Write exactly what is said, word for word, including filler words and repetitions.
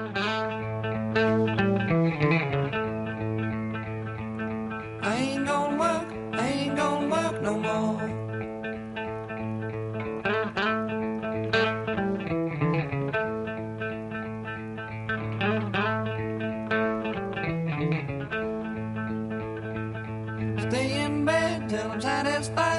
I ain't gonna work, I ain't gonna work no more. Stay in bed till I'm satisfied.